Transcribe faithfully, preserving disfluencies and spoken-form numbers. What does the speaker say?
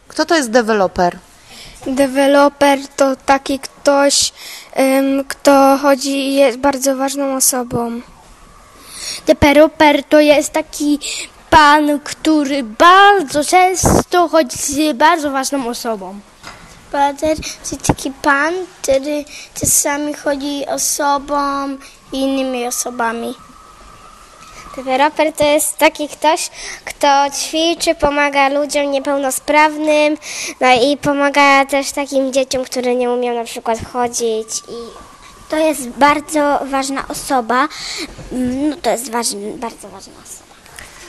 Kto to jest deweloper? Deweloper to taki ktoś, ym, kto chodzi i jest bardzo ważną osobą. Deweloper to jest taki pan, który bardzo często chodzi z bardzo ważną osobą. Deweloper to taki pan, który czasami chodzi osobą i innymi osobami. Deweloper to jest taki ktoś, kto ćwiczy, pomaga ludziom niepełnosprawnym, no i pomaga też takim dzieciom, które nie umieją na przykład chodzić. I To jest bardzo ważna osoba. No to jest ważny, bardzo ważna osoba.